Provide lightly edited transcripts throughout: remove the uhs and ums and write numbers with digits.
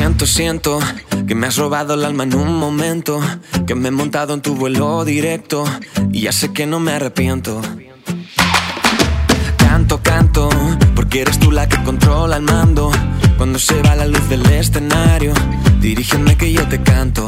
Siento que me has robado el alma en un momento, que me he montado en tu vuelo directo y ya sé que no me arrepiento. Canto, porque eres tú la que controla el mando. Cuando se va la luz del escenario, dirígeme que yo te canto.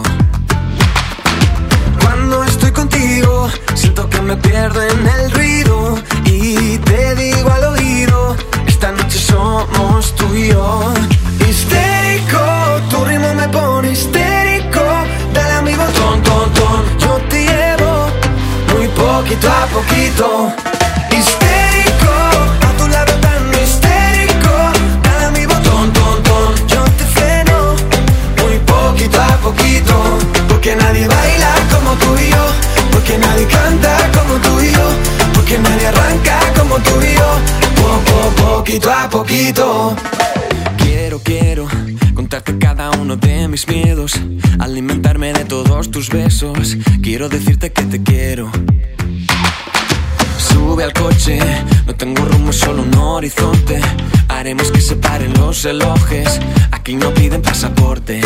Cuando estoy contigo, siento que me pierdo en el ruido y te digo al oído, esta noche somos tú y yo. Histérico, tu ritmo me pone histérico. Dale a mi botón, yo te llevo muy poquito a poquito. Histérico, a tu lado tan histérico. Dale a mi botón, yo te freno muy poquito a poquito. Porque nadie baila como tú y yo, porque nadie canta como tú y yo, porque nadie arranca como tú y yo. Poquito a poquito. Quiero contarte cada uno de mis miedos, alimentarme de todos tus besos. Quiero decirte que te quiero. Sube al coche, no tengo rumbo, solo un horizonte. Haremos que se paren los relojes, aquí no piden pasaporte.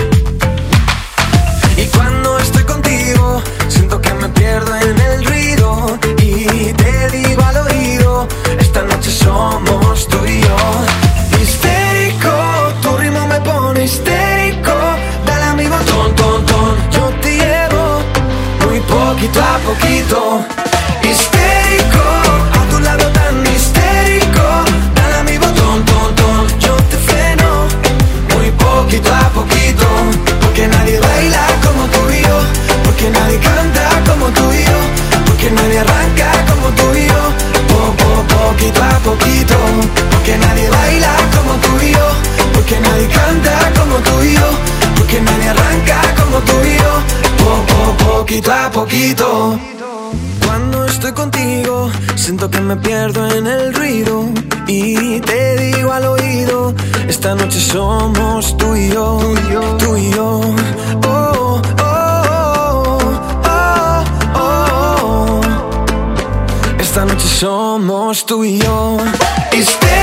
Y cuando estoy contigo, siento que me pierdo en el ruido y te digo al oído, esta noche somos tú y yo. Histérico, tu ritmo me pone histérico. Dale a mi botón, yo te llevo muy poquito a poquito. Histérico, a tu lado tan histérico. Dale a mi botón, yo te freno muy poquito a poquito. Porque nadie baila como tú y yo, porque nadie canta como tú y yo, porque nadie arranca como tú y yo. Poquito a poquito. Porque nadie baila como tú y yo, porque nadie canta como tú y yo, porque nadie arranca como tú y yo. Poquito a poquito. Cuando estoy contigo, siento que me pierdo en el ruido y te digo al oído, esta noche somos tú y yo, tú y yo. Oh, oh, oh, oh, oh. Esta noche somos tú y yo.